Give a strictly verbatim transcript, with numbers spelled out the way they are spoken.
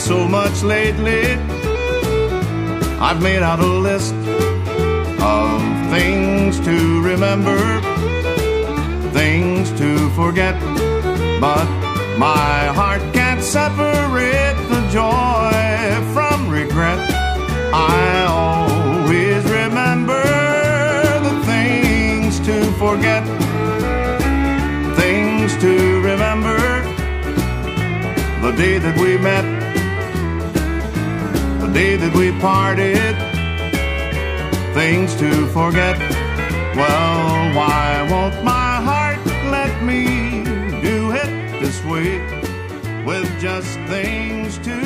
so much lately. I've made out a list of things to remember, things to forget, but my heart can't separate the joy from regret. I always remember the things to forget, things to remember. The day that we met, the day that we parted, things to forget. Well, why won't my heart let me do it this way, with just things to